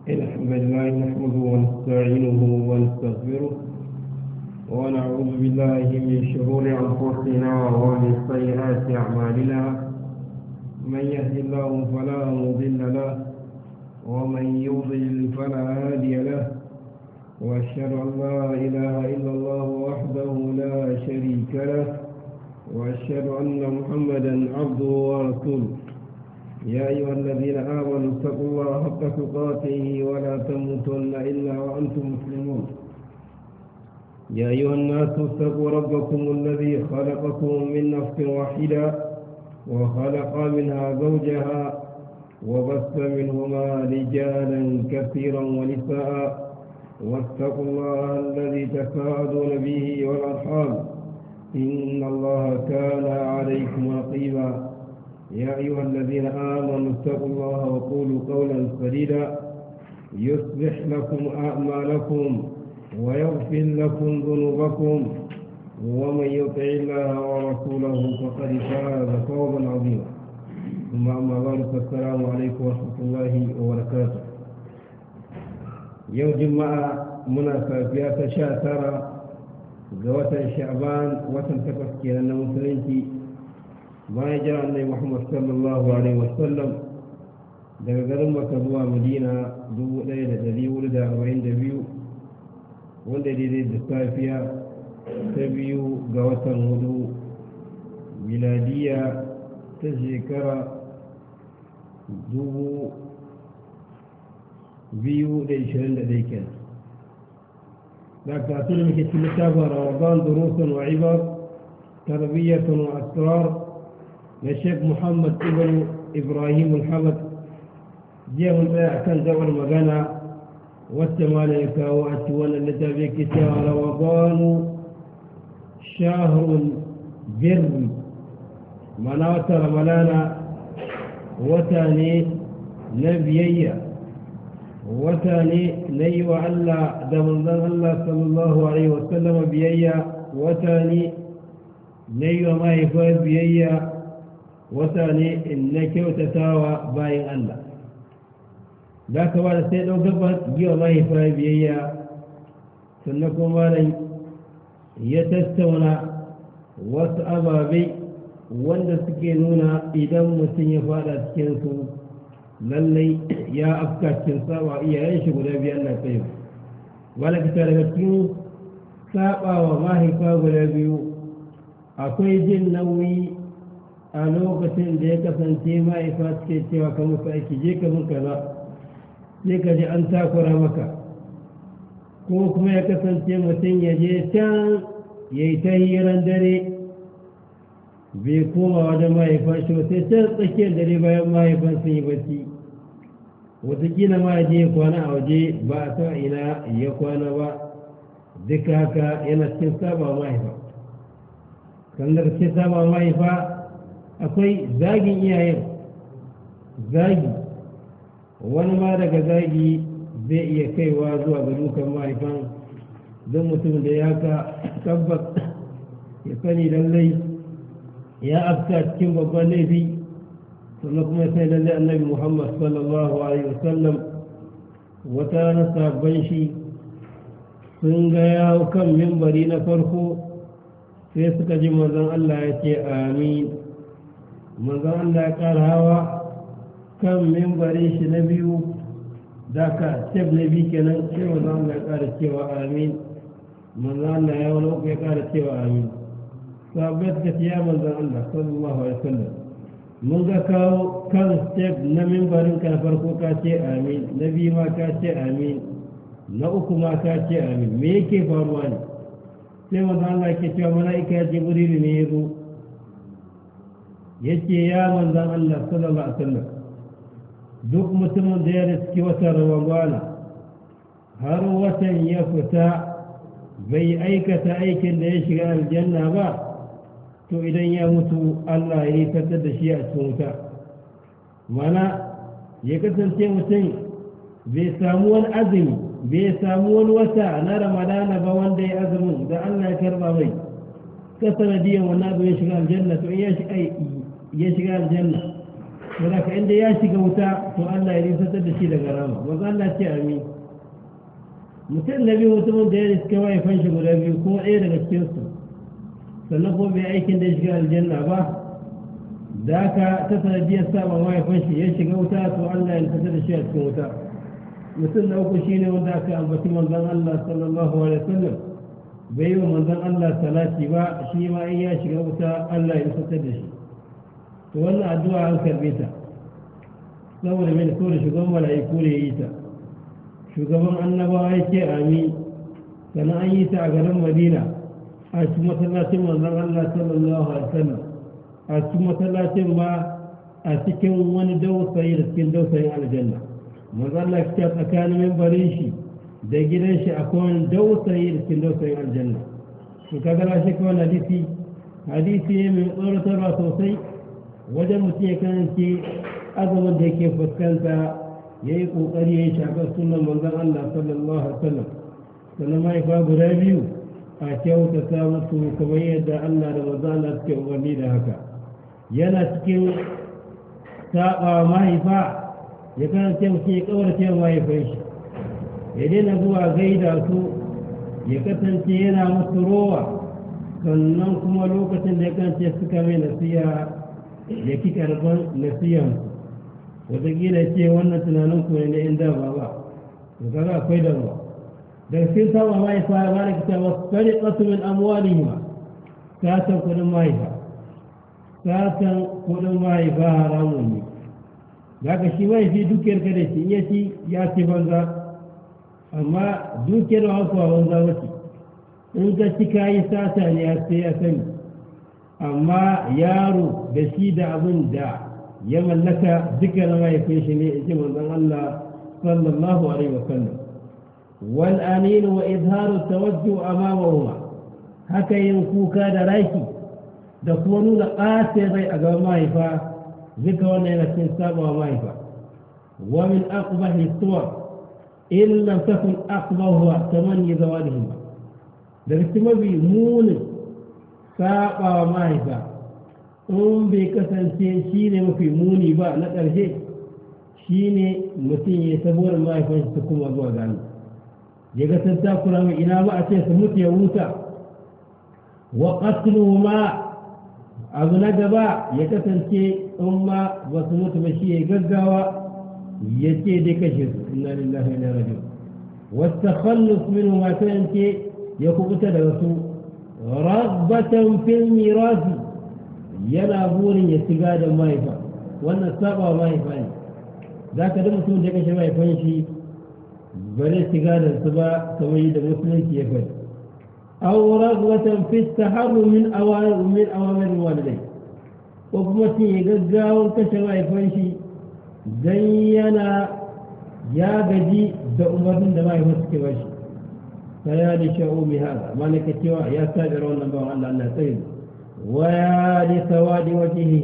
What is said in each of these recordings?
الحمد لله نحمده ونستعينه ونستغفره ونعوذ بالله من شرور أنفسنا ومن سيئات أعمالنا من يهد الله فلا مضل له ومن يضلل فلا هادي له وأشهد أن لا إله إلا الله وحده لا شريك له وأشهد أن محمدا عبده ورسوله يا أيها الذين آمنوا اتقوا الله حق تقاته ولا تموتن إلا وأنتم مسلمون يا أيها الناس اتقوا ربكم الذي خلقكم من نفس واحدة وخلق منها زوجها وبث منهما رجالا كثيرا ونساء واتقوا الله الذي تساءلون به والأرحام إن الله كان عليكم رقيبا يا أيها الذين آمنوا اتقوا الله وقولوا قولا سديدا يصلح لكم أعمالكم ويغفر لكم ذنوبكم ومن يطع الله ورسوله فقد فاز فوزا عظيما ثم أما بعد فالسلام عليكم ورحمة الله وبركاته يوم جمعة مناسبات شاترة زوات شعبان وتنتقص كنا المسلمين ما يجرى أن محمد صلى الله عليه وسلم daga garin Makka zuwa Madina 1442 wanda daidai da safiya ta biyu ga watan hudu miladiya ta shekara 2021 kenan da ka tuna muke cikin littafin Ramadan durusun wa ibar tarbiyyatun wa asrar للشيخ محمد ابن إبراهيم الحمد جاء من كان زور مغانا والتمال يكاو أتوانا لتابيك رمضان شهر البر مناوة رمضان وتاني نبيي وتاني نيوى الله دمزان الله صلى الله عليه وسلم بيي وتاني نيوى ما يفاد بيي وثاني إن كوتتاوى باين الله ذاك وانا سيدو قبط جيو الله يفاي بيئيا سنكم وانا يتستونا واسأبا بي وانا سكينونا إذا متن يفادا تكينسو للي يا أفكا تكينسا وإيا ينشق لبي الله تيو ولا كتالك تكينو سابا وما هفاق لبيو أكوي جن نوي a lokacin da ya kasance ma'aifa suke cewa ka musu aiki je ka mun kaza sai ka ji an takura maka ko kuma ya kasance mutum ya je can ya yi ta hiran dare bai koma wajen mahaifan shi ba sai can tsakiyar dare bayan mahaifan sun yi bacci watakila ma ya je ya kwana a waje ba a sa ina ya kwana ba duka haka yana cikin saba mahaifa kan da cikin saba mahaifa akwai zagin iyayen zagi wani ma daga zagi zai iya kaiwa zuwa ga dukan mahaifan don mutum da ya ka tabbas ya sani lallai ya afta cikin babban laifi sannan kuma sai lallai annabi muhammad sallallahu alaihi wasallam wata na sabon shi sun ga yawo kan mimbari na farko sai suka ji manzon allah ya ce amin manzon Allah ya ƙara hawa kan mimbarin shi na biyu da ka step na biyu kenan sai manzon Allah ya ƙara cewa amin manzon Allah ya wani uku ya ƙara cewa amin sabbat da ya manzon Allah sallallahu alaihi wasallam mun ga kawo kan step na mimbarin ka na farko ka ce amin na biyu ma ka ce amin na uku ma ka ce amin me yake faruwa ne sai manzon Allah ke cewa mala'ika Jibril ne ya zo yake ya manzan Allah sallallahu alaihi wasallam duk mutumin da ya riski watan Ramadana har watan ya fita bai aikata aikin da ya shiga aljanna ba to idan ya mutu Allah ya yi tattar da shi a cikin wuta mana ya kasance mutum bai samu wani azumi bai samu wani wata na Ramadana ba wanda ya azumin da Allah ya karba mai ka sanadiyan wannan abu ya shiga aljanna to in ya shiga aljanna wadda ka inda ya shiga wuta to Allah ya nisantar da shi daga rama maza Allah ce amin mutum na biyu mutumin da ya riske mahaifan shi guda biyu ko ɗaya daga cikinsu sannan ko bai aikin da ya shiga aljanna ba da aka ta sanadiyar saba mahaifan shi ya shiga wuta to Allah ya nisantar da shi a cikin wuta mutum na uku shine wanda aka ambaci manzon Allah sallallahu alaihi wasallam bai yi wa manzon Allah salati ba shi ma in ya shiga wuta Allah ya nisantar da shi to wannan addu'a an karbe ta saboda mai so da shugaban mala'iku ne yi ta shugaban annabawa ya ce amin sannan an yi ta a garin madina a cikin masallacin manzon Allah sallallahu alaihi wasallam a cikin masallacin ma a cikin wani dausayi da cikin dausayin aljanna manzon Allah ya tsakanin mimbarin shi da gidan shi akwai wani dausayi da cikin dausayin aljanna to kaga shi kawai hadisi ne mai tsoratarwa sosai wajen mutum ya kasance azumin da yake fuskanta ya yi ƙoƙari ya yi shafar sunan manzan Allah sallallahu Alaihi wasallam sannan mahaifa guda biyu a kyautata musu kamar yadda Allah da manzan Allah suke umarni da haka yana cikin saɓa mahaifa ya kasance mutum ya ƙaurace mahaifan shi ya daina zuwa gaida su ya kasance yana musu rowa sannan kuma lokacin da ya kasance suka mai nasiha ya ki karban nasiyan wataƙila ce wannan tunanin ku ne inda ba ba to kaga akwai da ruwa daga cikin sama mahaifa ba da kita wasu kari ƙasu min amwalihi ma satan kudin mahaifa satan kudin mahaifa haramun ne da ka shi mahaifi dukiyar ka da shi in ya ci ya ci banza amma dukiyar wa kuwa banza wace in ka ci kayi sata ne ya sai ya sani amma yaro da shi da abin da ya mallaka duka na mahaifin shi ne in ji manzon Allah sallallahu alaihi wa sallam wal anin wa izharu tawajjuh amamahuma haka yin kuka da raki da kuma nuna ƙasai rai a gaban mahaifa duka wannan yana cikin sabawa mahaifa wa min aqbahi suwar in lam takun aqbahu tamanni zawadihima daga cikin mafi munin saɓawa mahaifa in bai kasance shi ne mafi muni ba na ƙarshe shi ne mutum ya sabuwar mahaifan shi ta kuma zuwa gani ya ga sun takura mai ina ba a ce su mutu ya wuta wa ƙaslu ma abu na gaba ya kasance in ma ba su mutu ba shi ya gaggawa ya ce dai kashe su inna lillahi wa inna ilaihi raji'un wa takhallus minhu ma kasance ya kubuta daga su ragbatan fil mirasi yana burin ya shiga da mahaifa wannan saba mahaifa ne za ka da mutum da kashe mahaifan shi ba zai shiga da su ba kamar yadda musulunci ya faɗi aw ragbatan fi taharru min awamir walidai ko kuma mutum ya gaggawar kashe mahaifan shi dan yana ya gaji da umarnin da mahaifan suke ba shi فيا لشؤوم هذا ما لك التواء يا سابر والنبع الله أنه سيد ويا لسواد وجهه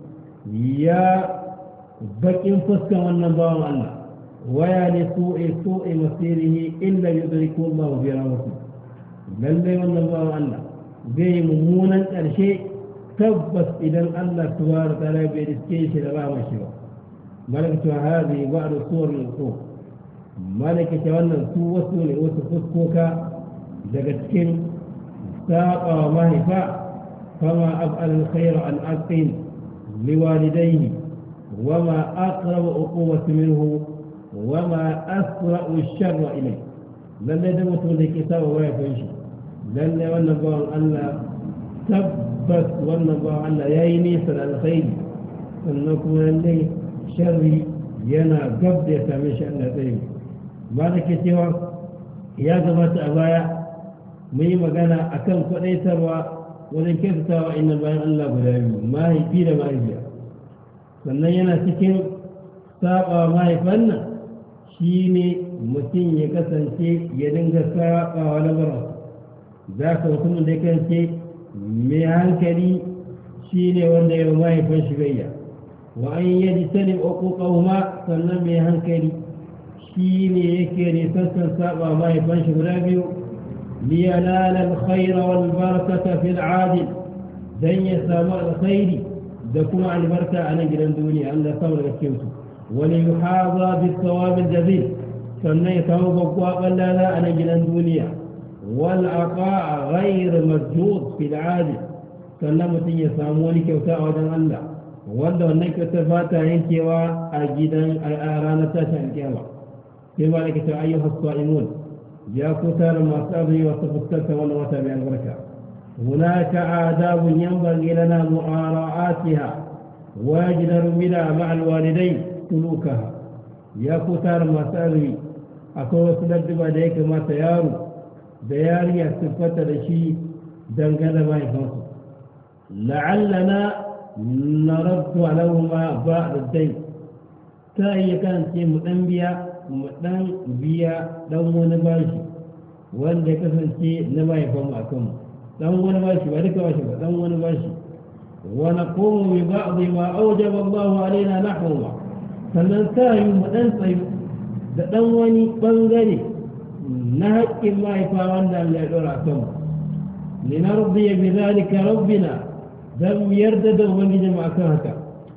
يا بكين فسك والنبع الله ويا لسوء مصيره إلا يدرك الله برحمته بل بي والنبع الله بي ممونا الشيء تبس إذا الله سبحانه وتعالى برزقه لرحمة شبه ملكت هذه بعض صور الوقوف malaka ta wannan su wasu ne wasu fuskoka daga cikin saƙa mahaifa kama af'al alkhair an aqim liwalidayhi wama aqrabu uquwati minhu wama asra'u ash-sharra ilayhi lalle da mutum da ke saba mahaifin shi lalle wannan bawan Allah tabbas wannan bawan Allah yayi nisa da alkhairi sannan kuma lalle sharri yana gab da ya same shi Allah tsaye ba da ke cewa ya gabata a baya mun yi magana a kan kwaɗaitarwa wajen kyautatawa inda bayan Allah guda biyu mahaifi da mahaifiya sannan yana cikin saɓa mahaifan nan shi ne mutum ya kasance ya dinga saɓawa lamarin za ka mutumin da ya kasance mai hankali shi ne wanda ya mahaifan shi gayya wa an yi sanin uquqahuma sannan mai hankali shi ne yake nisantar saba mahaifan shi guda biyu liyanala alkhaira wal barakata fil adil dan ya samu alkhairi دكما البركة أنا جل الدنيا أن ثمر الكيوت وليحاضى بالثواب الجزيل فإن يتوب وقال لا أنا جل الدنيا والعطاء غير مجهود في العادة فإن يساموني كوتا ودن الله wanda wannan kyautar ba ta yankewa a gidan a ranar tashin alƙiyama sai ma nake cewa ayyuhas sa'imun ya ku tare masu azumi wasu fuskanta wannan wata mai albarka hunaka adabun yanbaghi lana mu'ara'atiha wajidan bina ma'al walidai sulukaha ya ku tare masu azumi akwai wasu ladduba da ya kamata yaro da yarinya su fata da shi dangane mahaifansu la'allana نرد عليهما بعد الدين تاي كان في مدنبيا مدنبيا دون ونباشي wanda ya kasance na mahaifanmu a kanmu dan wani bashi ba duka bashi ba dan wani bashi wa naqumu bi ba'd ma awjaba Allah alaina nahwa sannan sai mu dan tsayu da dan wani bangare na haƙƙin mahaifa wanda Allah ya dora kanmu linardi bi zalika rabbina دم يردد ومن جمع كهكا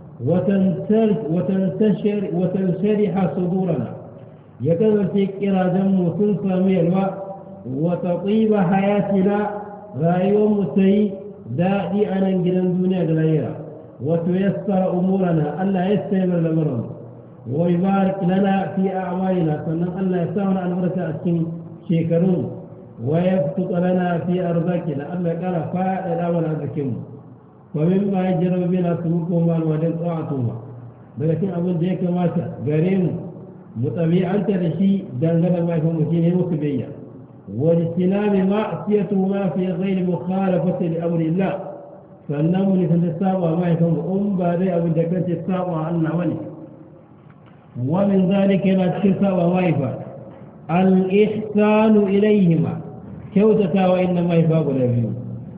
وتنشرح صدورنا يكذا تكرا دم وتنفى ميروا وتطيب حياتنا غايوم سي دادي أنا انجل الدنيا دلائرة وتيسر أمورنا ألا يستمر لمرنا ويبارك لنا في أعمالنا فإن ألا يستمر أن مرسى شيكرون ويبسط لنا في أرزاقنا ألا قال فائد الأول أذكرون ومما يجرب بنا سلوكهما الودن طاعتهما لكن أقول ديك ماتا قريم مطبيعا ترشي دنغل ما يكون مكينه مكبيا والاجتناب معصيتهما في غير مخالفة لأمر الله فالنمو لتنساوى ما يكون بعد أبو دكان تساوى عن نعوني ومن ذلك لا تساوى ما يفعل الإحسان إليهما كوتة وإنما يفاق الأبيون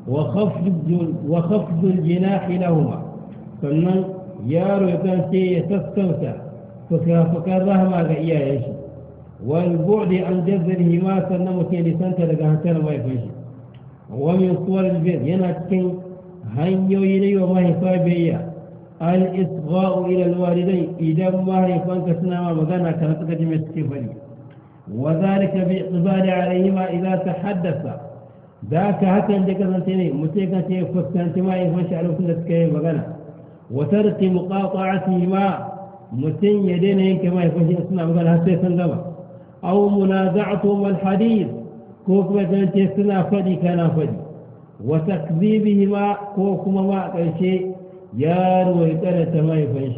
وخفض الجناح لهما فمن يارو يكون شيء يستمتع فكرها ما إياه يشي والبعد عن جذرهما سنمو كي لسانت لقاهتنا ما يفيش ومن صور البيت ينكين هنيو يلي وما يفابيا الإصغاء إلى الوالدين إذا ما يفانك سنما مغانا كانت قدمت كفري وذلك باعتبار عليهما إذا تحدث ذاك هكذا ذكرتني متيكتي فكنت ما يفش على كل سكين مغانا وترك مقاطعتهما متين يدين كما يفش اسمع مغانا حتى سنغما أو منازعتهم الحديث كوكما كانت يسنا فدي كان فدي وتكذيبهما كوكما ما كشي يار ويكرت ما يفش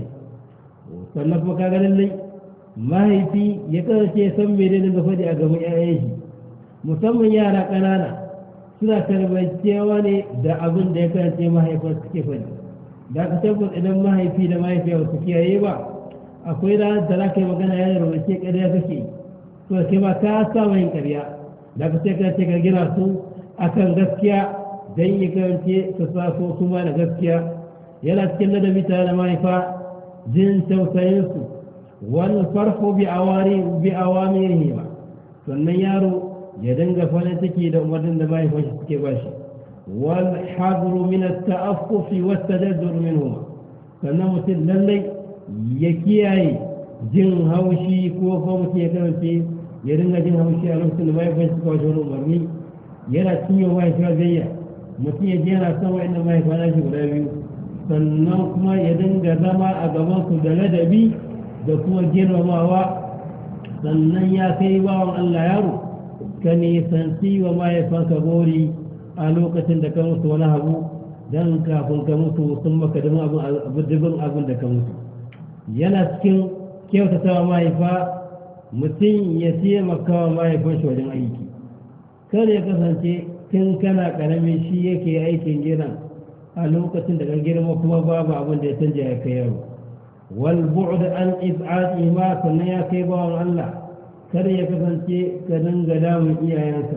sannan kuma kaga lallai mahaifi ya kasance san menene da fadi a gaban ƴaƴan shi musamman yara ƙanana suna tarbancewa ne da abin da ya kasance mahaifar suke fadi da ka tabbas idan mahaifi da mahaifiya ba su kiyaye ba akwai ranar da za ka yi magana yana rubuce ƙarya kake to ke ba ka saba yin ƙarya da ka sai ka ce ka gina su akan gaskiya don yi kasance su sa so su ma da gaskiya yana cikin ladabi tare da mahaifa jin tausayinsu wani farko bi awamirihi ba sannan yaro ya dinga farin ciki da umarnin da mahaifanshi suke ba shi wal hadru min at-ta'affufi wat-tadazzur minhuma sannan mutum lallai ya kiyaye jin haushi ko kuma mutum ya kasance ya dinga jin haushi a lokacin da mahaifanshi suka wajen umarni yana cinye mahaifa gayya mutum ya je yana son wa'annan mahaifa na shi guda biyu sannan kuma ya dinga zama a gabansu da ladabi da kuma girmamawa sannan ya kai bawan Allah yaro ka nisanci wa mahaifanka gori a lokacin da ka musu wani abu don kafin ka mutu sun maka dubin abin da ka mutu yana cikin kyautatawa mahaifa mutum ya taimaka wa mahaifan shi wajen aiki kada ya kasance tun kana karami shi yake aikin gidan a lokacin da ka girma kuma babu abin da ya canja ya kai yaro wal bu'd an iz'ati ma sannan ya kai bawan Allah kada ya kasance ka dinga damun iyayenka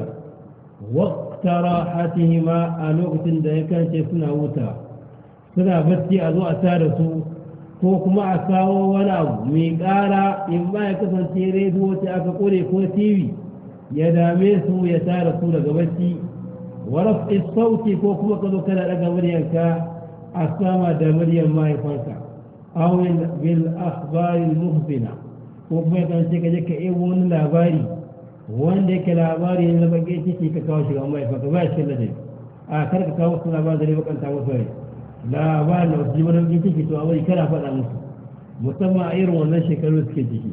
waqtarahatihima a lokacin da ya kasance suna wuta suna bacci a zo a tare su ko kuma a kawo wani abu mai ƙara in ba ya kasance rediyo ta aka kore ko tv ya dame su ya tare su daga bacci ورفع الصوت كوكما كذو كان لك مريانك أسامة دمريا ما يفنك أو بالأخبار المخزنة وكما كان شيء كذلك إيوان لاباري وان ديك لاباري إن لبقى تشي كاوشي وما يفنك باش كلا دي آخر كاوشي لاباري دي وكان تاوشي لاباري لو تجيبنا بقى تشي تو أولي كلا فلا مسلم musamman a irin wannan shekaru suke ciki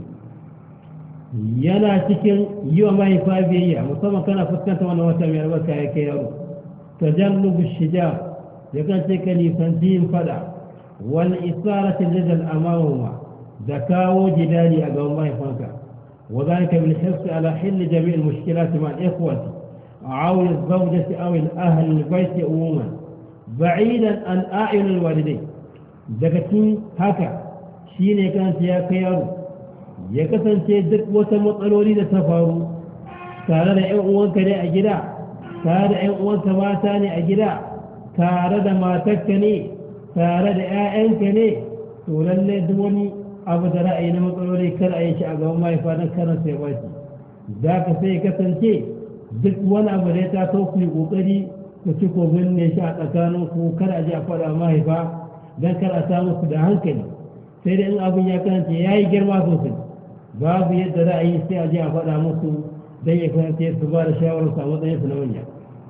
yana cikin yi wa mahaifa biyayya musamman kana fuskanta wannan wata mai albarka ya kai yaro tajannubu shija ya kan ce ka nisanci yin fada wal isaratin jadal amamahuma da kawo jidali a gaban mahaifanka wa zalika bil hirsi ala hill jami' al mushkilat ma al ikhwati aw al zawjati aw al ahl al bayt umuman ba'idan an a'yun al walidain daga cikin haka shi ne kanta ya kai yaro ya kasance duk wata matsaloli da ta faru tare da 'yan uwanka ne a gida tare da 'yan uwanka mata ne a gida tare da matarka ne tare da 'ya'yanka ne to lallai duk wani abu da ra'ayi na matsaloli kar a yi shi a gaban mahaifa don karan sai bashi za ka sai kasance duk wani abu da ya taso ku yi ƙoƙari ku ci ko binne shi a tsakaninku kar a ji a faɗa mahaifa don kar a samu su da hankali sai da in abin ya kasance ya yi girma sosai babu yadda za a yi sai a je a faɗa musu don ya kasance su ba da shawararsu a matsayinsu na manya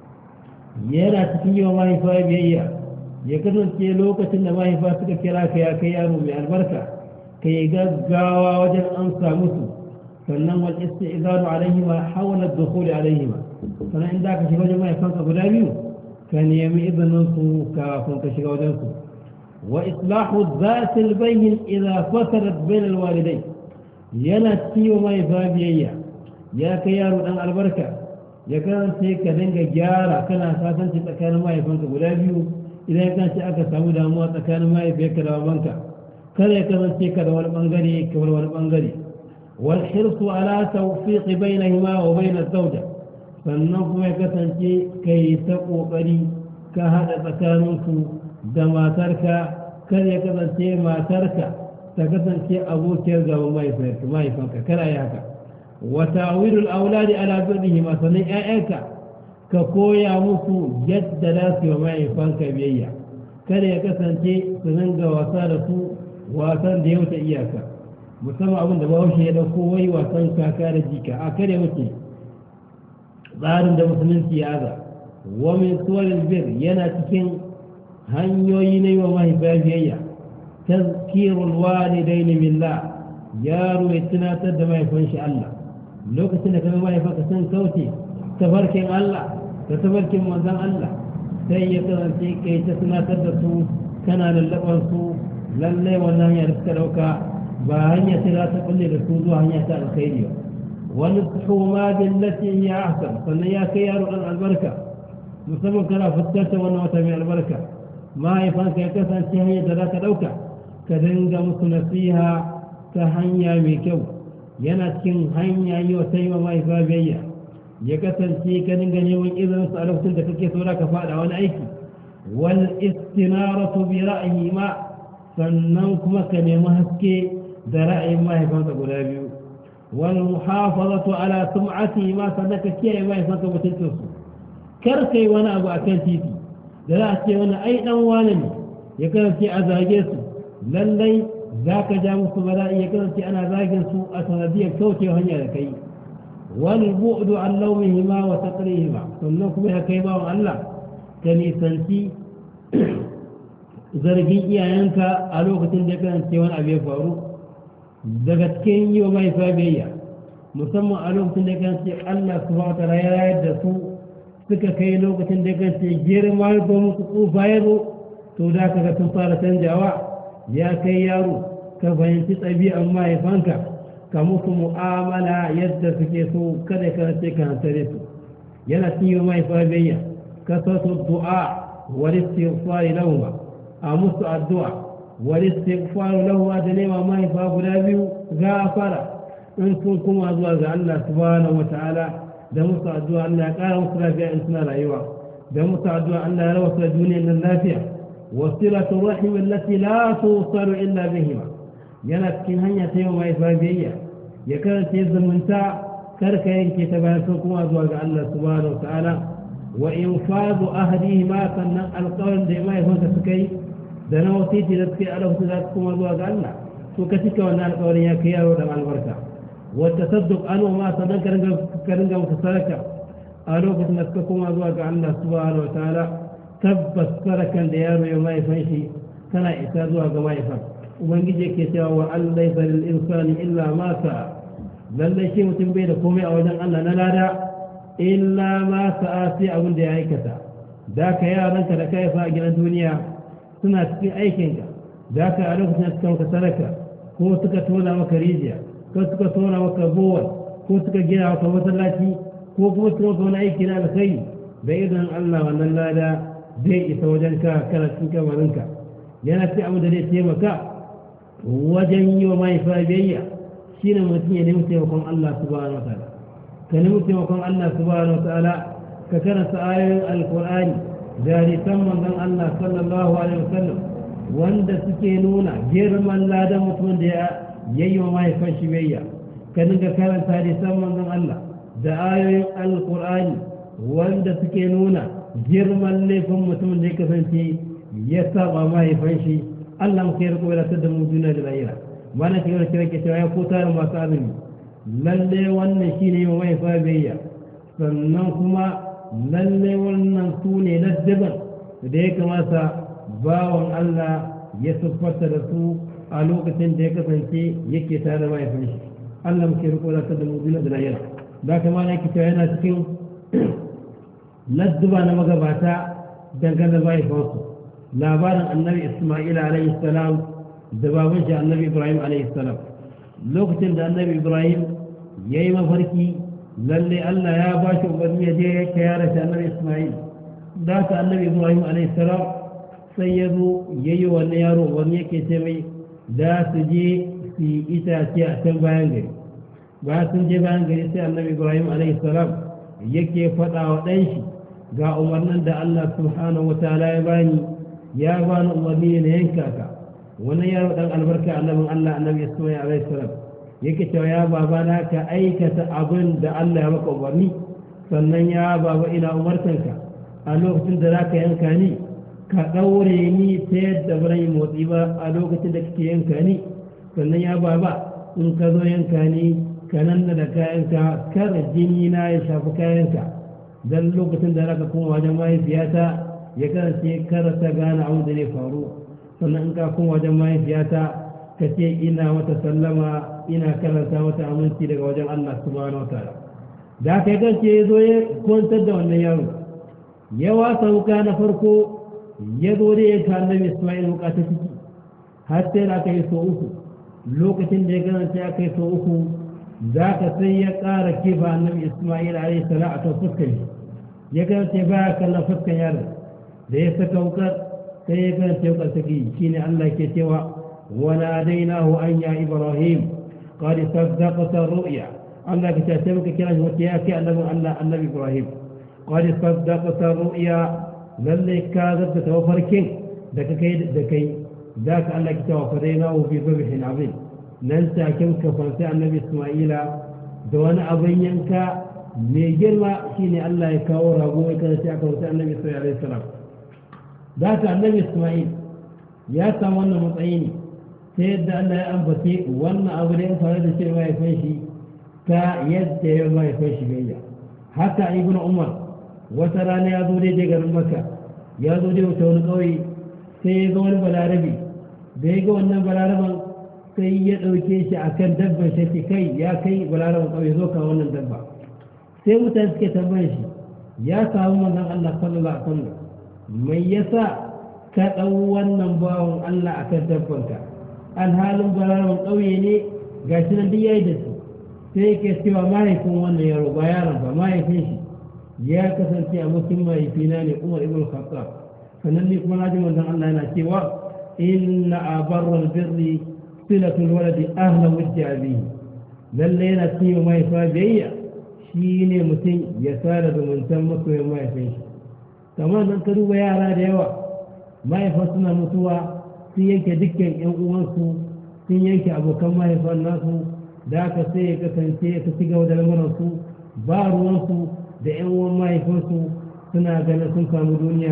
yana cikin yi wa mahaifa biyayya ya kasance lokacin da mahaifa suka kira ka ya kai yaro mai albarka ka yi gaggawa wajen amsa musu sannan wal isti'zanu alaihima hawla ad-dukhul alaihima sannan in za ka shiga wajen mahaifanka guda biyu ka nemi izinin su kafin ka shiga wajen su وإصلاح الذات البين إذا فترت بين الوالدين ينتي وما يفابيا يا كيار أن البركة يا كان سيك دنجا جارا كان أساسا تكان ما يفنك بلابيو إذا كان سيك سعودا ما تكان ما يفيك لابنك كان يكون سيك دول بانغري كول والبانغري والحرص على توفيق بينهما وبين الزوجة فالنظم يكتن كي تقو قري كهذا تكانوكو da matarka kar ya kasance matarka ta kasance abokiyar gaban mahaifanka kar a yi haka wa ta'wilul auladi ala birrihima sannan ƴaƴanka ka koya musu yadda za su yi wa mahaifanka biyayya kada ya kasance su dinga wasa da su wasan da ya wuce iyaka musamman abin da bahaushe ya ɗauko wai wasan kaka da jika a kare wuce tsarin da musulunci ya aza wa min suwaril bir yana cikin hanyoyi na yi wa mahaifa biyayya tazkirul walidaini billah yaro ya tunatar da mahaifan shi Allah lokacin da kai mahaifanka sun kauce tafarkin Allah da tafarkin manzon Allah sai ya kasance kai ta tunatar da su kana lallaban su lallai wannan hanya da suka dauka ba hanya ce za ta kulle da su zuwa hanya ta alkhairi ba wani tuhuma billati ya ahsan sannan ya kai yaro dan albarka musamman kana fuskantar wannan wata mai albarka mahaifanka ya kasance hanyar da za ka ɗauka ka dinga musu nasiha ta hanya mai kyau yana cikin hanya yi wa sai wa mahaifa biyayya ya kasance ka dinga neman izinin su a lokacin da kake so ka faɗa wani aiki wal istinaratu bi ra'yi ma sannan kuma ka nemi haske da ra'ayin mahaifanka guda biyu wal muhafazatu ala sum'ati ma sannan ka kiyaye mahaifanka mutuncinsu kar kai wani abu akan titi da za a ce wani ai dan wane ne ya kasance a zage su lallai za ka ja musu bala'i ya kasance ana zagin su a sanadiyar kaucewa hanya da kai wani bu'du an laumihima wa taqrihima sannan kuma ya kai bawan Allah ka nisanci zargin iyayenka a lokacin da ya kasance wani abu ya faru daga cikin yi wa mahaifa biyayya musamman a lokacin da ya kasance Allah subhanahu wa ta'ala ya rayar da su suka kai lokacin da kasance girma ko musu tsufa ya zo to da ka ga sun fara canjawa ya kai yaro ka fahimci ɗabi'an mahaifanka ka musu mu'amala yadda suke so kada ka ce ka hantare su yana cin yi mahaifa biyayya ka sa su du'a wal istighfar lahum a musu addu'a wal istighfar lahum da nema mahaifa guda biyu gafara in sun kuma zuwa ga Allah subhanahu wa ta'ala da musu addu'a Allah ya ƙara musu lafiya in suna rayuwa da musu addu'a Allah ya rawa su duniyar nan lafiya wasilatu rahim allati la tusalu illa bihima yana cikin hanya ta yau mai biyayya ya karanta zumunta karka yanke ta bayan sun kuma zuwa ga Allah subhanahu wa ta'ala wa infadu ahdihima sannan alƙawarin da mahaifanka suka yi da na wasiti da suke alautu za su kuma zuwa ga Allah to ka cika wannan alƙawarin ya kai yaro da albarka wata sadduk an ma sannan ka ringa musu sadaka a lokacin da suka koma zuwa ga Allah subhanahu wa ta'ala tabbas sadakan da yaro ya mahaifan shi tana isa zuwa ga mahaifan ubangiji ke cewa wa an laysa lil insani illa ma sa'a lallai shi mutum bai da komai a wajen Allah na lada illa ma sa'a sai abin da ya aikata da ka yaranka da ka haifa a gidan duniya suna cikin aikinka da ka a lokacin da suka maka sadaka ko suka tona maka rijiya ko suka tona maka bowal ko suka gina maka masallaci ko kuma suka maka wani aiki na alkhairi da idan Allah wannan lada zai isa wajen ka kana cikin kamarinka yana ci abin da zai taimaka wajen yi wa mahaifa biyayya shine mutum ya nemi taimakon Allah subhanahu wataala ka nemi taimakon Allah subhanahu wataala ka karanta ayoyin alqur'ani da hadisan manzon Allah sallallahu alaihi wasallam wanda suke nuna girman ladan mutum da ya yayi wa mahaifan shi biyayya ka dinga karanta hadisan manzon Allah da ayoyin alqur'ani wanda suke nuna girman laifin mutum da ya kasance ya saba mahaifan shi Allah mu kai riko da mu duniya da lahira mana ke wani kira ke cewa ya ko tarin masu azumi lalle wannan shi ne wa mahaifa biyayya sannan kuma lalle wannan su ne na daban da ya kamata bawan Allah ya siffata da su a lokacin da ya kasance yake tare da mahaifin shi Allah mu kai riko da mu duniya da lahira da kama na ke cewa yana cikin ladduba na magabata dangane da mahaifansu labarin annabi Isma'il alaihi salam da baban shi annabi Ibrahim alaihi salam lokacin da annabi Ibrahim yayi mafarki lalle Allah ya ba shi umarni ya je ya kayar da annabi Isma'il da ta annabi Ibrahim alaihi salam sai ya zo yayi wannan yaro wani yake ce mai da su je su yi itace a can bayan gari ba sun je bayan gari sai annabi Ibrahim alaihi salam yake faɗa wa ɗan shi ga umarnin da Allah subhanahu wa ta'ala ya bani umarni na yanka ka wani yaro dan albarka annabin Allah annabi Isma'il alaihi salam yake cewa ya baba na ka aikata abin da Allah ya maka umarni sannan ya baba ina umartanka a lokacin da zaka yanka ni ka daure ni ta yadda ba yi motsi ba a lokacin da kake yanka ni sannan ya baba in ka zo yanka ni ka nan da kayanka kar jini na ya shafi kayanka dan lokacin da zaka koma wajen mahaifiyata ya kasance kar ta gane abin da zai faru sannan in ka kuma wajen mahaifiyata ka ce ina mata sallama ina karanta mata aminci daga wajen Allah subhanahu wa ta'ala da kai kace ya zo ya kwantar da wannan yaro ya wasa wuka na farko ya zo da ya ta annabi Isma'il wuka ta ciki har sai da kai so uku lokacin da ya kasance ya kai so uku za ka sai ya ƙara kifa annabi Isma'il alaihi salam a kan fuskar shi ya kasance baya kallon fuskar yaron da ya saka wukar sai ya kasance wukar take shine Allah ke cewa وناديناه أن يا إبراهيم قد صدقت الرؤيا الله كتابك كلاش وتياك النبي إبراهيم قد صدقت الرؤيا للي كاذب توفركين دكي ذاك الله كتاب فديناه في ذبح عظيم ننسى كم كفرت النبي إسماعيل دون أبينك ميجرما شيني الله يكاور أبوه كان سيأكل النبي إسماعيل عليه السلام ذاك النبي إسماعيل يا سامونا مطعيني سيد الله أنفتي وانا أولين فرد الشيء ما يفنشي كيد ما يفنشي بيا حتى ابن عمر وتراني أدوري جيغر مكة يادوري وتون قوي سيدون بالعربي بيغو أنم بالعربا سيد وكيش أكن دبا شكي كي يا كي بالعربا قوي ذوكا وانا دبا سيمو تنسكي تنبنشي يا سامونا الله صلى الله عليه وسلم من يسا ka ɗau wannan bawan Allah a kan dabbanka alhalin barawan ƙauye ne ga shi nan duk yayi da su sai yake cewa mahaifin wannan yaro ba yaron ba mahaifin shi ya kasance a mutum mahaifina ne Umar ibn Khattab sannan ni kuma naji manzon Allah yana cewa inna abarral birri silatul waladi ahla wajhi abihi lalle yana cewa mahaifa biyayya shine mutum ya sada zumuntan masoyin mahaifin shi kamar nan ka duba yara da yawa mahaifa suna mutuwa sun yanke dukkan yan uwansu sun yanke abokan mahaifan nasu da aka sai ya kasance ta ci gaba da lamuransu ba ruwansu da yan uwan mahaifansu suna ganin sun samu duniya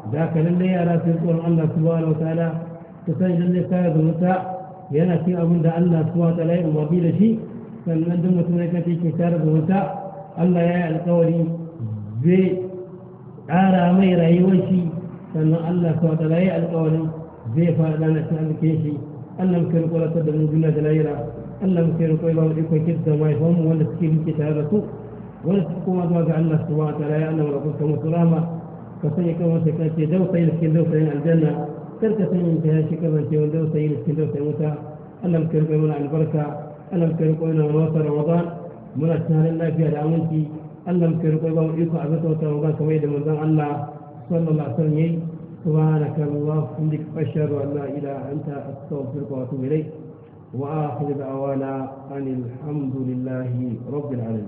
ذاك للي يرى في القرآن الله سبحانه وتعالى تسجد للي كاد المتاع ينا في أبن دا الله سبحانه وتعالى وبيل شيء فمن دم تنكتي كتاب المتاع الله يا القولي زي عارى مير أيوشي فمن الله سبحانه وتعالى يا القولي زي فعلنا سألك شيء الله ممكن يقول تدر من جنة دلائرة الله ممكن يقول يكون كده ما يفهم ولا تكيل كتابته ولا تقوم أدواء الله سبحانه وتعالى أنه لقد كمسلامة كسيك وسكت دوسة يلسكن دوسة الجنة تركسين انتهى شكرا شيء دوسة يلسكن دوسة موسى ألم كرقوا من البركة ألم كرقوا من وصل رمضان من الشهر الله في العامنتي ألم كرقوا يقع بطوة رمضان كويد من ذا الله صلى الله عليه وسلم سبحانك الله وبحمدك أشهد أن لا إله إلا أنت أستغفرك وأتوب إليك وآخر دعوانا أن الحمد لله رب العالمين.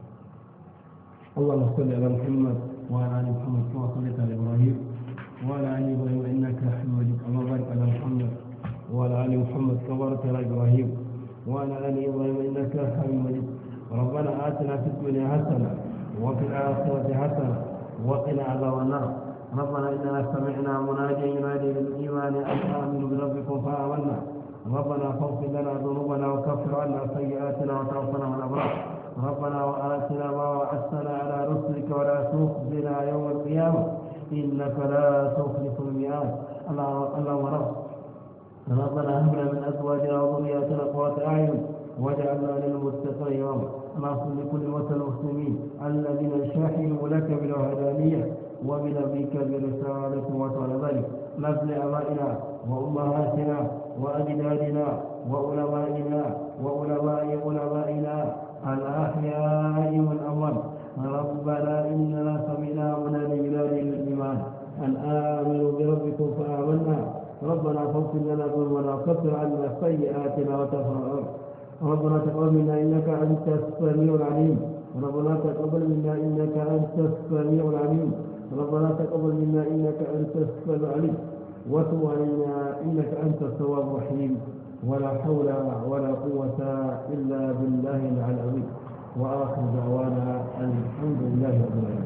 اللهم صل على محمد وعلى ال محمد كما صليت على ابراهيم وعلى ال ابراهيم انك حميد مجيد. اللهم بارك على محمد وعلى ال محمد كما باركت على ابراهيم وعلى ال ابراهيم انك حميد مجيد. ربنا آتنا في الدنيا حسنه وفي الاخره حسنه وقنا عذاب النار. ربنا اننا سمعنا مناديا ينادي للايمان ان امنوا بربكم فامنا. ربنا فاغفر لنا ذنوبنا وكفر عنا سيئاتنا وتوفنا مع الابرار. ربنا وآتنا ما وعدتنا على رسلك ولا تخزنا يوم القيامة إنك لا تخلف الميعاد. اللهم ربنا هب لنا من أزواجنا وذرياتنا قرة أعين واجعلنا للمتقين إماما. اللهم لكل موتى المسلمين الذين شهدوا لك بالوحدانية وبنبيك برسالة وعلى ذلك نزل آبائنا وأمهاتنا وأجدادنا وعلمائنا وعلماء علمائنا الأحياء والأموات. ربنا إننا سمعنا مناديا ينادي للإيمان أن آمنوا بربكم فآمنا. ربنا فاغفر لنا ذنوبنا وكفر عنا سيئاتنا وتغفر. ربنا تقبل منا إنك أنت السميع العليم. ربنا تقبل منا إنك أنت السميع العليم. ربنا تقبل منا إنك أنت السميع العليم وتب علينا إنك أنت التواب الرحيم. ولا حول ولا قوة إلا بالله العلي العظيم. وآخر دعوانا الحمد لله رب العالمين.